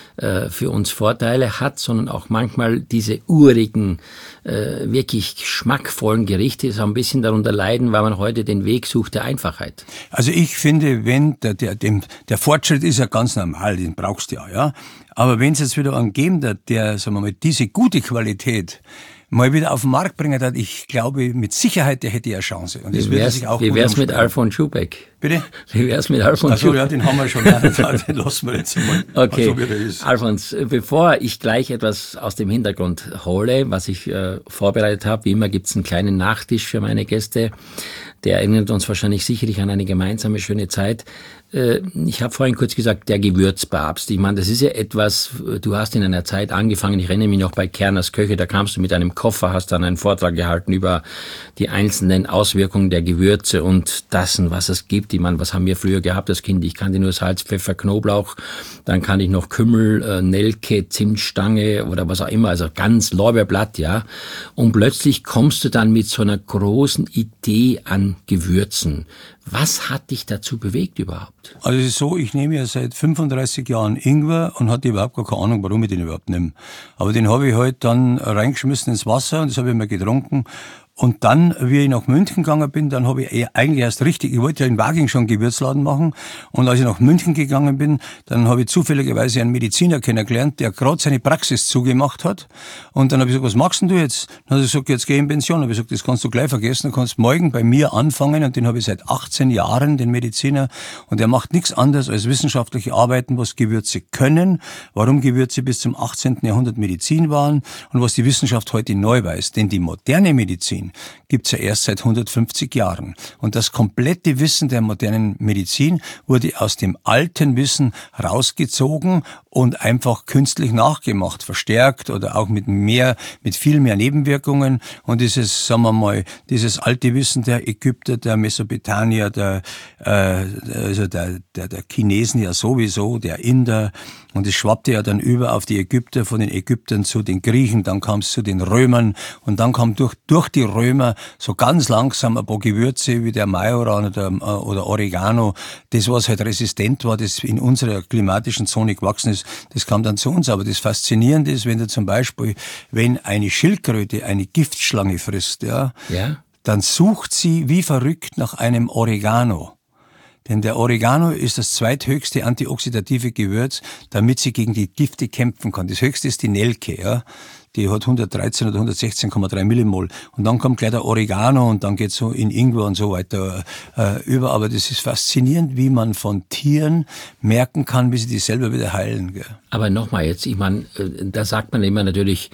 für uns Vorteile hat, sondern auch manchmal diese urigen, wirklich geschmackvollen Gerichte so ein bisschen darunter leiden, weil man heute den Weg sucht der Einfachheit. Also ich finde, wenn der Fortschritt ist ja ganz normal, den brauchst du ja. Aber wenn es jetzt wieder einen geben, der sagen wir mal, diese gute Qualität mal wieder auf den Markt bringen hat, ich glaube, mit Sicherheit, der hätte ja eine Chance. Und das würde sich auch wie wär's mit Alfons Schubeck? Bitte? Wie wär's mit Alfons Schubeck? Ja, den haben wir schon. Den lassen wir jetzt mal. Okay. So wie der ist. Alfons, bevor ich gleich etwas aus dem Hintergrund hole, was ich vorbereitet habe, wie immer gibt's einen kleinen Nachtisch für meine Gäste. Der erinnert uns wahrscheinlich sicherlich an eine gemeinsame schöne Zeit. Ich habe vorhin kurz gesagt, der Gewürzpapst. Ich meine, das ist ja etwas, du hast in einer Zeit angefangen, ich erinnere mich noch bei Kerners Köche, da kamst du mit einem Koffer, hast dann einen Vortrag gehalten über die einzelnen Auswirkungen der Gewürze und das, was es gibt. Ich meine, was haben wir früher gehabt als Kind? Ich kannte nur Salz, Pfeffer, Knoblauch, dann kannte ich noch Kümmel, Nelke, Zimtstange oder was auch immer, also ganz Lorbeerblatt, ja. Und plötzlich kommst du dann mit so einer großen Idee an Gewürzen. Was hat dich dazu bewegt überhaupt? Also es ist so, ich nehme ja seit 35 Jahren Ingwer und hatte überhaupt gar keine Ahnung, warum ich den überhaupt nehme. Aber den habe ich halt dann reingeschmissen ins Wasser und das habe ich mal getrunken. Und dann, wie ich nach München gegangen bin, dann habe ich eigentlich erst richtig, ich wollte ja in Waging schon einen Gewürzladen machen. Und als ich nach München gegangen bin, dann habe ich zufälligerweise einen Mediziner kennengelernt, der gerade seine Praxis zugemacht hat. Und dann habe ich gesagt, was machst denn du jetzt? Dann hat er gesagt, jetzt geh in Pension. Dann habe ich gesagt, das kannst du gleich vergessen, du kannst morgen bei mir anfangen. Und den habe ich seit 18 Jahren, den Mediziner. Und der macht nichts anderes als wissenschaftliche Arbeiten, was Gewürze können, warum Gewürze bis zum 18. Jahrhundert Medizin waren und was die Wissenschaft heute neu weiß. Denn die moderne Medizin gibt's ja erst seit 150 Jahren. Und das komplette Wissen der modernen Medizin wurde aus dem alten Wissen rausgezogen und einfach künstlich nachgemacht, verstärkt oder auch mit viel mehr Nebenwirkungen. Und dieses, sagen wir mal, dieses alte Wissen der Ägypter, der Mesopotamier, der Chinesen ja sowieso, der Inder, und es schwappte ja dann über auf die Ägypter, von den Ägyptern zu den Griechen, dann kam es zu den Römern und dann kam durch die Römer so ganz langsam ein paar Gewürze wie der Majoran oder Oregano, das was halt resistent war, das in unserer klimatischen Zone gewachsen ist, das kam dann zu uns. Aber das Faszinierende ist, wenn du zum Beispiel, wenn eine Schildkröte eine Giftschlange frisst, ja, dann sucht sie wie verrückt nach einem Oregano. Denn der Oregano ist das zweithöchste antioxidative Gewürz, damit sie gegen die Gifte kämpfen kann. Das höchste ist die Nelke, ja. Die hat 113 oder 116,3 Millimol. Und dann kommt gleich der Oregano und dann geht's so in Ingwer und so weiter über. Aber das ist faszinierend, wie man von Tieren merken kann, wie sie die selber wieder heilen. Gell. Aber nochmal jetzt, ich meine, da sagt man immer natürlich,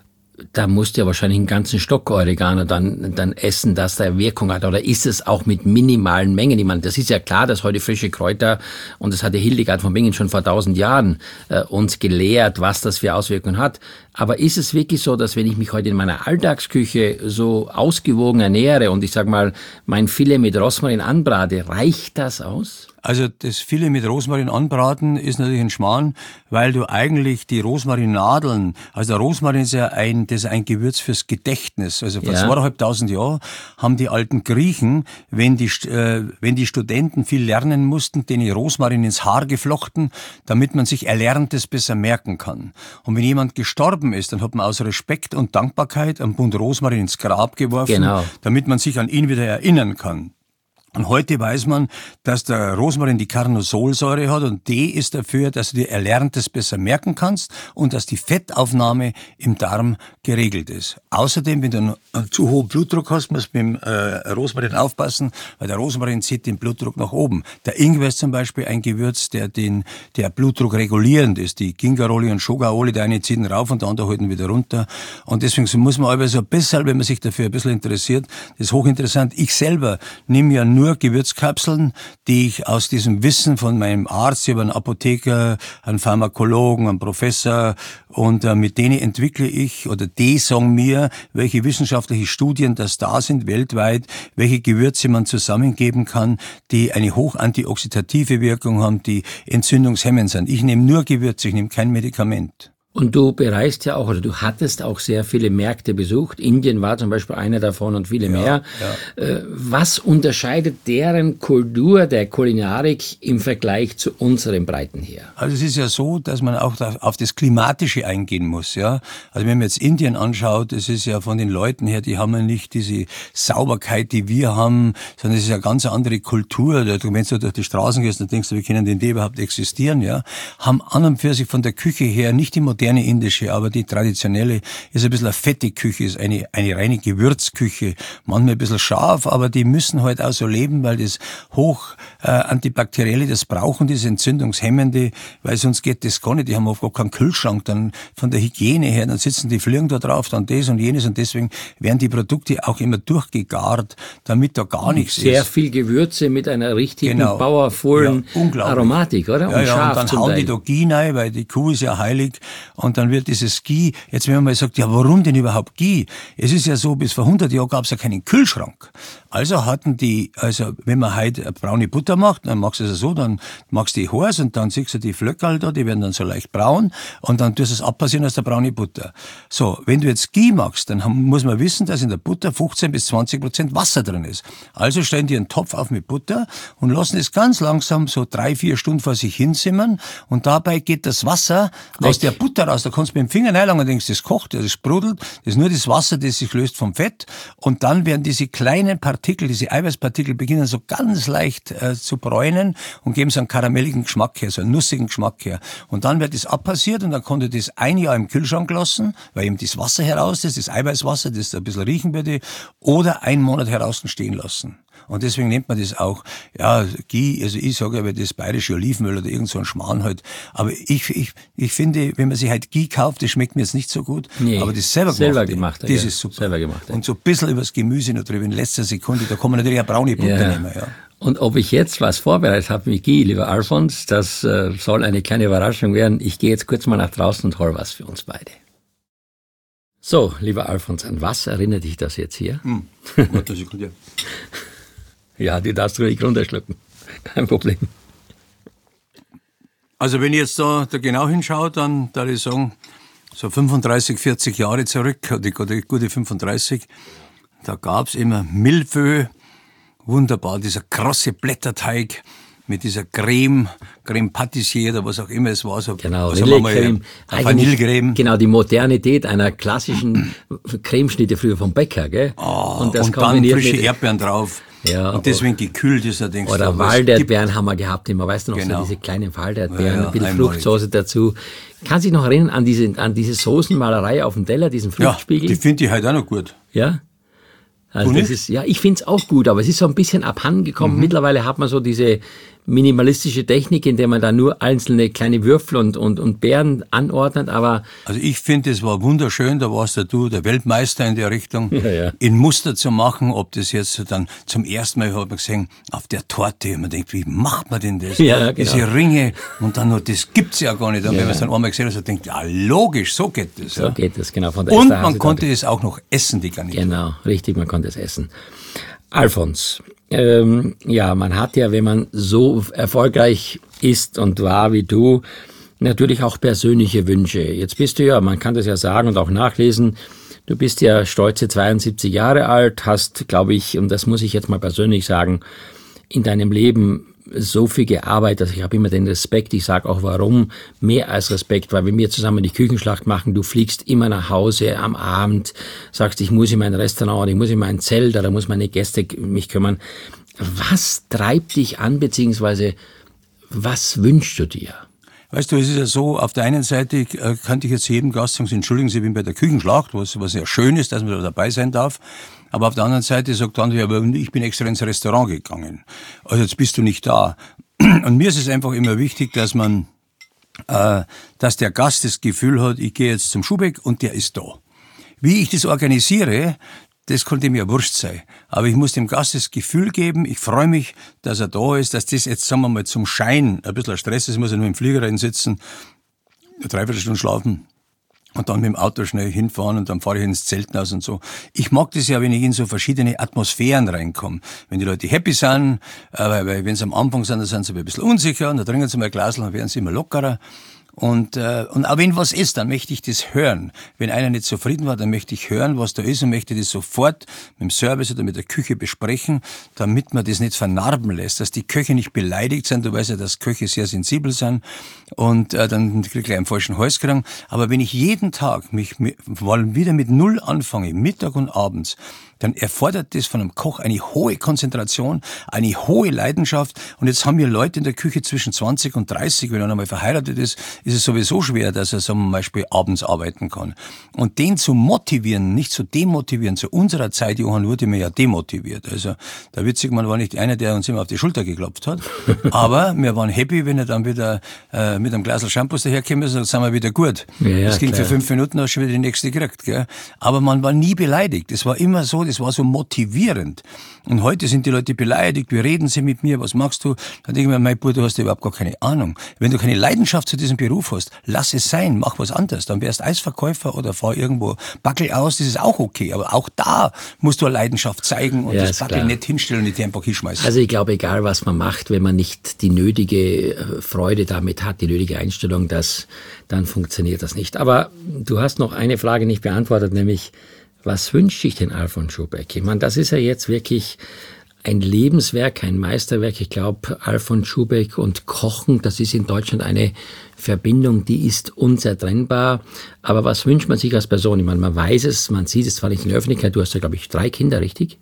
da musst du ja wahrscheinlich einen ganzen Stock Oregano dann essen, dass der Wirkung hat. Oder ist es auch mit minimalen Mengen? Ich meine, das ist ja klar, dass heute frische Kräuter, und das hatte Hildegard von Bingen schon vor 1000 Jahren uns gelehrt, was das für Auswirkungen hat. Aber ist es wirklich so, dass wenn ich mich heute in meiner Alltagsküche so ausgewogen ernähre und ich sag mal, mein Filet mit Rosmarin anbrate, reicht das aus? Also das Filet mit Rosmarin anbraten ist natürlich ein Schmarrn, weil du eigentlich die Rosmarinadeln, also der Rosmarin ist ja ein Gewürz fürs Gedächtnis. Also vor 2500 Jahren haben die alten Griechen, wenn die Studenten viel lernen mussten, denen Rosmarin ins Haar geflochten, damit man sich Erlerntes besser merken kann. Und wenn jemand gestorben ist, dann hat man aus Respekt und Dankbarkeit einen Bund Rosmarin ins Grab geworfen, damit man sich an ihn wieder erinnern kann. Und heute weiß man, dass der Rosmarin die Carnosolsäure hat und die ist dafür, dass du dir Erlerntes besser merken kannst und dass die Fettaufnahme im Darm geregelt ist. Außerdem, wenn du einen zu hohen Blutdruck hast, musst du mit dem Rosmarin aufpassen, weil der Rosmarin zieht den Blutdruck nach oben. Der Ingwer ist zum Beispiel ein Gewürz, der Blutdruck regulierend ist. Die Gingeroli und Shogaoli, der eine ziehen rauf und der andere halten wieder runter. Und deswegen muss man aber so ein bisschen, wenn man sich dafür ein bisschen interessiert, das ist hochinteressant. Ich selber nehme ja nur Gewürzkapseln, die ich aus diesem Wissen von meinem Arzt, ich habe einen Apotheker, einen Pharmakologen, einen Professor und mit denen entwickle ich, oder die sagen mir, welche wissenschaftliche Studien das da sind weltweit, welche Gewürze man zusammengeben kann, die eine hoch antioxidative Wirkung haben, die entzündungshemmend sind. Ich nehme nur Gewürze, ich nehme kein Medikament. Und du bereist ja auch, oder du hattest auch sehr viele Märkte besucht. Indien war zum Beispiel einer davon und viele mehr. Ja. Was unterscheidet deren Kultur der Kulinarik im Vergleich zu unserem Breitenheer? Also es ist ja so, dass man auch auf das Klimatische eingehen muss. Ja. Also wenn man jetzt Indien anschaut, das ist ja von den Leuten her, die haben ja nicht diese Sauberkeit, die wir haben, sondern es ist ja eine ganz andere Kultur. Wenn du durch die Straßen gehst, dann denkst du, wie können denn die überhaupt existieren? Ja. Haben an und für sich von der Küche her nicht die moderne indische, aber die traditionelle ist ein bisschen eine fette Küche, ist eine reine Gewürzküche, manchmal ein bisschen scharf, aber die müssen halt auch so leben, weil das hoch antibakterielle, das brauchen, das Entzündungshemmende, weil sonst geht das gar nicht, die haben oft gar keinen Kühlschrank, dann von der Hygiene her, dann sitzen die Fliegen da drauf, dann das und jenes und deswegen werden die Produkte auch immer durchgegart, damit da gar nichts ist. Sehr viel Gewürze mit einer richtigen, powervollen Aromatik, oder? Und scharf und dann hauen die da Ghee rein, weil die Kuh ist ja heilig. Und dann wird dieses Ghee, jetzt wenn man mal sagt, ja warum denn überhaupt Ghee? Es ist ja so, bis vor 100 Jahren gab es ja keinen Kühlschrank. Also wenn man heute braune Butter macht, dann machst du es so, dann machst du die heiß und dann siehst du die Flöckerl da, die werden dann so leicht braun und dann tust du es abpassieren aus der braune Butter. So, wenn du jetzt Ghee machst, dann muss man wissen, dass in der Butter 15-20% Wasser drin ist. Also stellen die einen Topf auf mit Butter und lassen es ganz langsam so 3-4 Stunden vor sich hinsimmern und dabei geht das Wasser aus der Butter raus. Da kannst du mit dem Finger reinlangen und denkst, das kocht, das sprudelt. Das ist nur das Wasser, das sich löst vom Fett. Und dann werden diese kleinen Partikel, diese Eiweißpartikel beginnen so ganz leicht zu bräunen und geben so einen karamelligen Geschmack her, so einen nussigen Geschmack her. Und dann wird das abpassiert und dann konnte das ein Jahr im Kühlschrank lassen, weil eben das Wasser heraus ist, das Eiweißwasser, das ein bisschen riechen würde, oder 1 Monat heraus stehen lassen. Und deswegen nennt man das auch, Ghee, also ich sage aber das bayerische Olivenöl oder irgend so ein Schmarrn halt. Aber ich finde, wenn man sich halt Ghee kauft, das schmeckt mir jetzt nicht so gut. Nee, aber das selber gemacht, das ist super. Selber gemacht, und so ein bisschen übers Gemüse noch drüber in letzter Sekunde, da kann man natürlich auch braune Butter nehmen, Und ob ich jetzt was vorbereitet habe, Miki, lieber Alfons, das soll eine kleine Überraschung werden. Ich gehe jetzt kurz mal nach draußen und hol was für uns beide. So, lieber Alfons, an was erinnert dich das jetzt hier? Warte, Sekunde. Ja, die darfst du ruhig runterschlucken. Kein Problem. Also wenn ich jetzt da genau hinschaue, dann würde ich sagen, so 35, 40 Jahre zurück, oder gute 35, da gab's immer Milchöl, wunderbar, dieser krosse Blätterteig mit dieser Creme Patissier oder was auch immer es war. So, genau, Vanillecreme. Vanillecreme. Genau, die Modernität einer klassischen Cremeschnitte früher vom Bäcker, gell? Und dann frische Erdbeeren drauf. Ja, und deswegen gekühlt ist er, denkst du. Oder Walderdbeeren haben wir gehabt immer, weißt du noch, genau. So diese kleinen Walderdbeeren, ein bisschen Fruchtsoße dazu. Kannst du dich noch erinnern an diese Soßenmalerei auf dem Teller, diesen Fruchtspiegel? Ja, die finde ich halt auch noch gut. Ja? Also das ist, ja, ich find's auch gut, aber es ist so ein bisschen abhanden gekommen. Mittlerweile hat man so diese minimalistische Technik, in der man da nur einzelne kleine Würfel und Beeren anordnet, aber... Also ich finde, es war wunderschön, da warst du der Weltmeister in der Richtung, ja. in Muster zu machen, ob das jetzt dann zum ersten Mal, hat man gesehen, auf der Torte, und man denkt, wie macht man denn das? Ja, genau. Diese Ringe, und dann noch, das gibt's ja gar nicht. Und wenn man es dann einmal gesehen hat, so denkt, ja, logisch, so geht das. So geht das, genau. Von der und man konnte es auch noch essen, die Garnitur. Genau, richtig, man konnte es essen. Alfons, man hat ja, wenn man so erfolgreich ist und war wie du, natürlich auch persönliche Wünsche. Jetzt bist du ja, man kann das ja sagen und auch nachlesen, du bist ja stolze 72 Jahre alt, hast, glaube ich, und das muss ich jetzt mal persönlich sagen, in deinem Leben so viel gearbeitet, also ich habe immer den Respekt, ich sage auch warum, mehr als Respekt, weil wenn wir zusammen die Küchenschlacht machen, du fliegst immer nach Hause am Abend, sagst, ich muss in mein Restaurant, ich muss in mein Zelt, oder muss meine Gäste mich kümmern. Was treibt dich an, beziehungsweise was wünschst du dir? Weißt du, es ist ja so, auf der einen Seite könnte ich jetzt jedem Gast sagen, entschuldigen Sie, ich bin bei der Küchenschlacht, was ja schön ist, dass man da dabei sein darf. Aber auf der anderen Seite sagt der andere, aber ich bin extra ins Restaurant gegangen. Also jetzt bist du nicht da. Und mir ist es einfach immer wichtig, dass der Gast das Gefühl hat, ich gehe jetzt zum Schuhbeck und der ist da. Wie ich das organisiere, das konnte mir wurscht sein. Aber ich muss dem Gast das Gefühl geben, ich freue mich, dass er da ist, dass das jetzt, sagen wir mal, zum Schein ein bisschen Stress ist, muss er nur im Flieger rein sitzen, 3/4 Stunde schlafen und dann mit dem Auto schnell hinfahren und dann fahre ich ins Zelthaus und so. Ich mag das ja, wenn ich in so verschiedene Atmosphären reinkomme. Wenn die Leute happy sind, weil wenn sie am Anfang sind, dann sind sie ein bisschen unsicher und dann trinken sie mal ein Glas, dann werden sie immer lockerer. Und auch wenn was ist, dann möchte ich das hören. Wenn einer nicht zufrieden war, dann möchte ich hören, was da ist und möchte das sofort mit dem Service oder mit der Küche besprechen, damit man das nicht vernarben lässt, dass die Köche nicht beleidigt sind. Du weißt ja, dass Köche sehr sensibel sind und dann krieg ich einen falschen Hals kriegen. Aber wenn ich jeden Tag mich wieder mit Null anfange, Mittag und abends, dann erfordert das von einem Koch eine hohe Konzentration, eine hohe Leidenschaft. Und jetzt haben wir Leute in der Küche zwischen 20 und 30, wenn er einmal verheiratet ist es sowieso schwer, dass er zum Beispiel abends arbeiten kann. Und den zu motivieren, nicht zu demotivieren. Zu unserer Zeit, Johann, wurde mir ja demotiviert. Also der Witzigmann war nicht einer, der uns immer auf die Schulter geklopft hat. Aber wir waren happy, wenn er dann wieder mit einem Glas Shampoos daherkommen ist, dann sind wir wieder gut. Ja, das ging klar. Für 5 Minuten, hast du schon wieder die nächste gekriegt. Gell? Aber man war nie beleidigt. Es war immer so, das war so motivierend. Und heute sind die Leute beleidigt, wie reden sie mit mir, was machst du? Dann denke ich mir, mein Bruder, du hast ja überhaupt gar keine Ahnung. Wenn du keine Leidenschaft zu diesem Beruf hast, lass es sein, mach was anderes. Dann wärst Eisverkäufer oder fahr irgendwo Backel aus, das ist auch okay. Aber auch da musst du eine Leidenschaft zeigen und das Backel nicht hinstellen und nicht einfach hinschmeißen. Also ich glaube, egal was man macht, wenn man nicht die nötige Freude damit hat, die nötige Einstellung, dann funktioniert das nicht. Aber du hast noch eine Frage nicht beantwortet, nämlich, was wünscht sich denn Alfons Schubeck? Ich meine, das ist ja jetzt wirklich ein Lebenswerk, ein Meisterwerk. Ich glaube, Alfons Schubeck und Kochen, das ist in Deutschland eine Verbindung, die ist unzertrennbar. Aber was wünscht man sich als Person? Ich meine, man weiß es, man sieht es zwar nicht in der Öffentlichkeit. Du hast ja, glaube ich, 3 Kinder, richtig?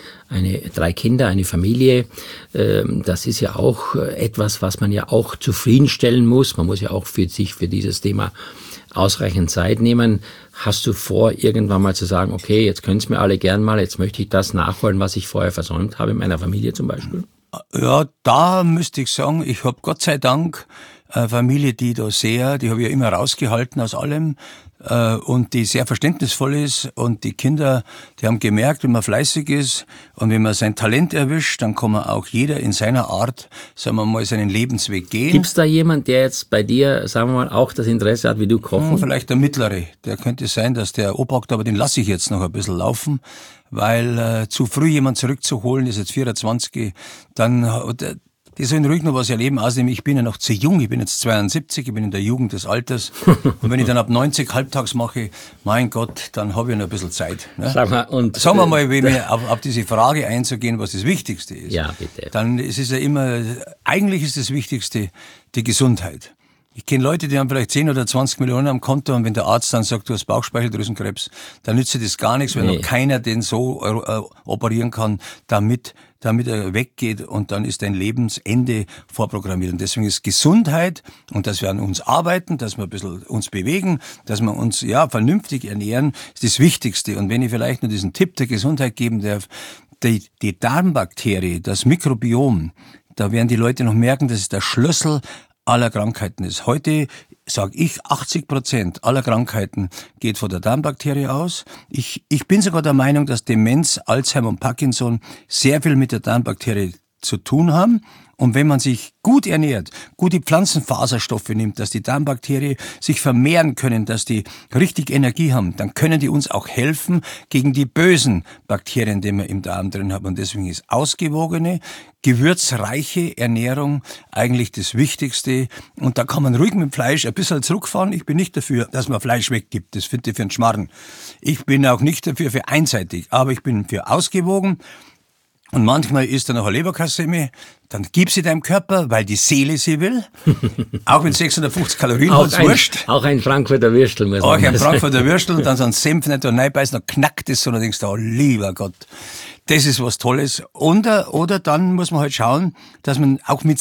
3 Kinder, eine Familie. Das ist ja auch etwas, was man ja auch zufriedenstellen muss. Man muss ja auch für sich, für dieses Thema ausreichend Zeit nehmen. Hast du vor, irgendwann mal zu sagen, okay, jetzt können es mir alle gern mal, jetzt möchte ich das nachholen, was ich vorher versäumt habe, in meiner Familie zum Beispiel? Ja, da müsste ich sagen, ich habe Gott sei Dank eine Familie, die habe ich ja immer rausgehalten aus allem. und die sehr verständnisvoll ist. Und die Kinder, die haben gemerkt, wenn man fleißig ist und wenn man sein Talent erwischt, dann kann man auch jeder in seiner Art, sagen wir mal, seinen Lebensweg gehen. Gibt's da jemand, der jetzt bei dir, sagen wir mal, auch das Interesse hat, wie du kochen? Vielleicht der Mittlere. Der könnte sein, dass der obhackt, aber den lasse ich jetzt noch ein bisschen laufen, weil zu früh jemand zurückzuholen, ist jetzt 24, dann... Die sollen ruhig noch was erleben. Außerdem, ich bin ja noch zu jung. Ich bin jetzt 72, ich bin in der Jugend des Alters. Und wenn ich dann ab 90 halbtags mache, mein Gott, dann habe ich noch ein bisschen Zeit. Ne? Sagen wir mal, wenn wir auf diese Frage einzugehen, was das Wichtigste ist. Ja, bitte. Dann ist es ja immer, eigentlich ist das Wichtigste die Gesundheit. Ich kenne Leute, die haben vielleicht 10 oder 20 Millionen am Konto und wenn der Arzt dann sagt, du hast Bauchspeicheldrüsenkrebs, dann nützt dir das gar nichts, weil noch keiner den so operieren kann, damit er weggeht und dann ist dein Lebensende vorprogrammiert. Und deswegen ist Gesundheit und dass wir an uns arbeiten, dass wir ein bisschen uns bewegen, dass wir uns vernünftig ernähren, ist das Wichtigste. Und wenn ich vielleicht nur diesen Tipp der Gesundheit geben darf, die Darmbakterie, das Mikrobiom, da werden die Leute noch merken, das ist der Schlüssel aller Krankheiten ist. Heute sage ich, 80% aller Krankheiten geht von der Darmbakterie aus. Ich bin sogar der Meinung, dass Demenz, Alzheimer und Parkinson sehr viel mit der Darmbakterie zu tun haben. Und wenn man sich gut ernährt, gute Pflanzenfaserstoffe nimmt, dass die Darmbakterien sich vermehren können, dass die richtig Energie haben, dann können die uns auch helfen gegen die bösen Bakterien, die wir im Darm drin haben. Und deswegen ist ausgewogene, gewürzreiche Ernährung eigentlich das Wichtigste. Und da kann man ruhig mit dem Fleisch ein bisschen zurückfahren. Ich bin nicht dafür, dass man Fleisch weggibt. Das finde ich für einen Schmarrn. Ich bin auch nicht dafür für einseitig, aber ich bin für ausgewogen. Und manchmal isst er noch eine Leberkassemme, dann gib sie deinem Körper, weil die Seele sie will. Auch mit 650 Kalorien, hat's wurscht. Auch ein Frankfurter Würstel muss man sagen. Auch ein Frankfurter Würstel und dann so ein Senf nicht da reinbeißen, dann knackt es so und dann denkst du, oh lieber Gott, das ist was Tolles. Oder dann muss man halt schauen, dass man auch mit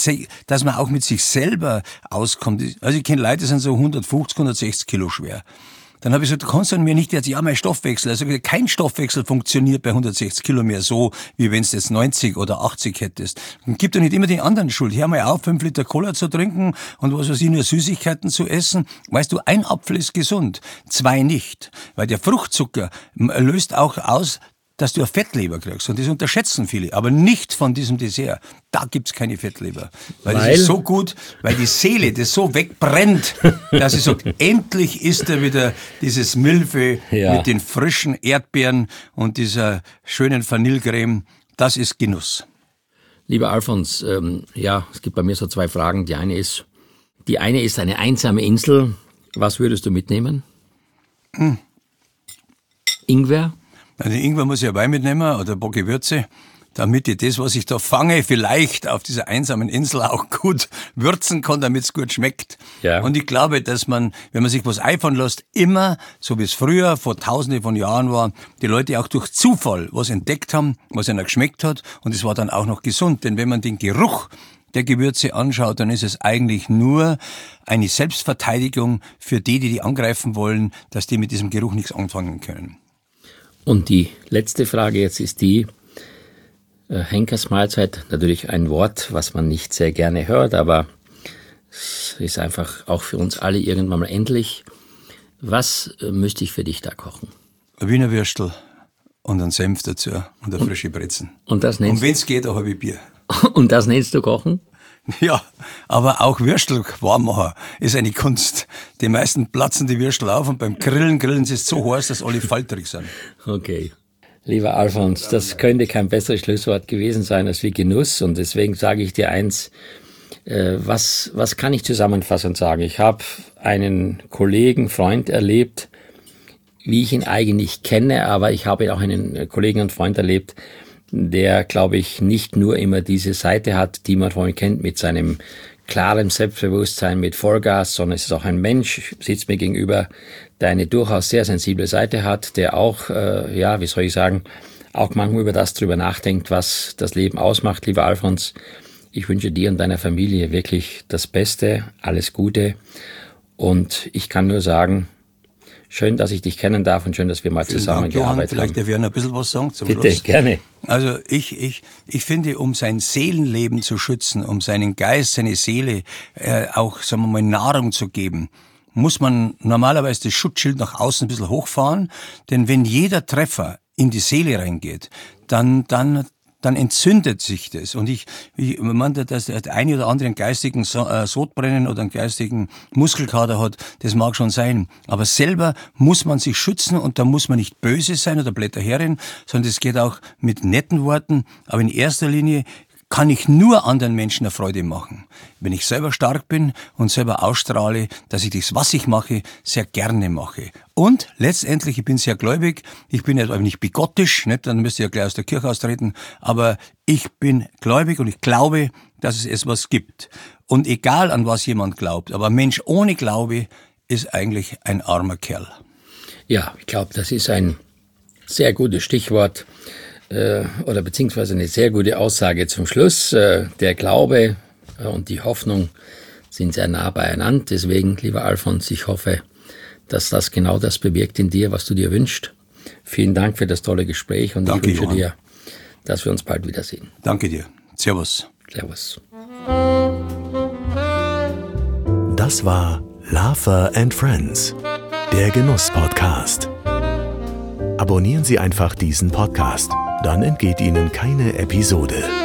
sich selber auskommt. Also ich kenne Leute, die sind so 150, 160 Kilo schwer. Dann habe ich gesagt, du kannst an mir nicht jetzt, mein Stoffwechsel. Also kein Stoffwechsel funktioniert bei 160 Kilo mehr so, wie wenn du jetzt 90 oder 80 hättest. Und gib doch nicht immer den anderen Schuld. Hör mal auf, 5 Liter Cola zu trinken und was weiß ich, nur Süßigkeiten zu essen. Weißt du, ein Apfel ist gesund, 2 nicht. Weil der Fruchtzucker löst auch aus, dass du eine Fettleber kriegst. Und das unterschätzen viele, aber nicht von diesem Dessert. Da gibt's keine Fettleber. Weil das ist so gut, weil die Seele das so wegbrennt, dass sie sagt, endlich isst er wieder dieses Milfe mit den frischen Erdbeeren und dieser schönen Vanillecreme. Das ist Genuss. Lieber Alfons, es gibt bei mir so 2 Fragen. Die eine ist eine einsame Insel. Was würdest du mitnehmen? Ingwer? Also Ingwer muss ich ja Wein mitnehmen oder ein paar Gewürze, damit ich das, was ich da fange, vielleicht auf dieser einsamen Insel auch gut würzen kann, damit es gut schmeckt. Ja. Und ich glaube, dass man, wenn man sich was einfallen lässt, immer, so wie es früher vor Tausende von Jahren war, die Leute auch durch Zufall was entdeckt haben, was ihnen geschmeckt hat und es war dann auch noch gesund. Denn wenn man den Geruch der Gewürze anschaut, dann ist es eigentlich nur eine Selbstverteidigung für die angreifen wollen, dass die mit diesem Geruch nichts anfangen können. Und die letzte Frage jetzt ist die, Henkersmahlzeit, natürlich ein Wort, was man nicht sehr gerne hört, aber es ist einfach auch für uns alle irgendwann mal endlich. Was müsste ich für dich da kochen? Ein Wiener Würstel und ein Senf dazu und eine frische Brezen. Und wenn es geht, ein halbes Bier. Und das nennst du Kochen? Ja, aber auch Würstel warm machen ist eine Kunst. Die meisten platzen die Würstel auf und beim Grillen sie es so heiß, dass alle falterig sind. Okay. Lieber Alfons, das könnte kein besseres Schlusswort gewesen sein als wie Genuss. Und deswegen sage ich dir eins, was kann ich zusammenfassend sagen? Ich habe einen Kollegen, Freund erlebt, wie ich ihn eigentlich kenne, aber ich habe auch einen Kollegen und Freund erlebt, der, glaube ich, nicht nur immer diese Seite hat, die man von ihm kennt, mit seinem klaren Selbstbewusstsein, mit Vollgas, sondern es ist auch ein Mensch, sitzt mir gegenüber, der eine durchaus sehr sensible Seite hat, der auch, auch manchmal über das drüber nachdenkt, was das Leben ausmacht. Lieber Alfons, ich wünsche dir und deiner Familie wirklich das Beste, alles Gute und ich kann nur sagen, schön, dass ich dich kennen darf und schön, dass wir mal zusammengearbeitet haben. Vielleicht darf ich noch ein bisschen was sagen zum Bitte, Schluss. Gerne. Also ich finde, um sein Seelenleben zu schützen, um seinen Geist, seine Seele auch, sagen wir mal, Nahrung zu geben, muss man normalerweise das Schutzschild nach außen ein bisschen hochfahren, denn wenn jeder Treffer in die Seele reingeht, dann entzündet sich das. Und ich meine, dass der eine oder andere einen geistigen Sodbrennen oder einen geistigen Muskelkater hat, das mag schon sein. Aber selber muss man sich schützen und da muss man nicht böse sein oder Blätterherrin, sondern es geht auch mit netten Worten. Aber in erster Linie kann ich nur anderen Menschen eine Freude machen, wenn ich selber stark bin und selber ausstrahle, dass ich das, was ich mache, sehr gerne mache. Und letztendlich, ich bin sehr gläubig, ich bin ja nicht bigottisch, nicht? Dann müsst ihr ja gleich aus der Kirche austreten, aber ich bin gläubig und ich glaube, dass es etwas gibt. Und egal an was jemand glaubt, aber ein Mensch ohne Glaube ist eigentlich ein armer Kerl. Ja, ich glaube, das ist ein sehr gutes Stichwort. Oder beziehungsweise eine sehr gute Aussage zum Schluss. Der Glaube und die Hoffnung sind sehr nah beieinander. Deswegen, lieber Alfons, ich hoffe, dass das genau das bewirkt in dir, was du dir wünschst. Vielen Dank für das tolle Gespräch und Danke, ich wünsche Johann. dir, dass wir uns bald wiedersehen. Danke dir. Servus. Servus. Das war Laffer and Friends, der Genuss-Podcast. Abonnieren Sie einfach diesen Podcast, dann entgeht Ihnen keine Episode.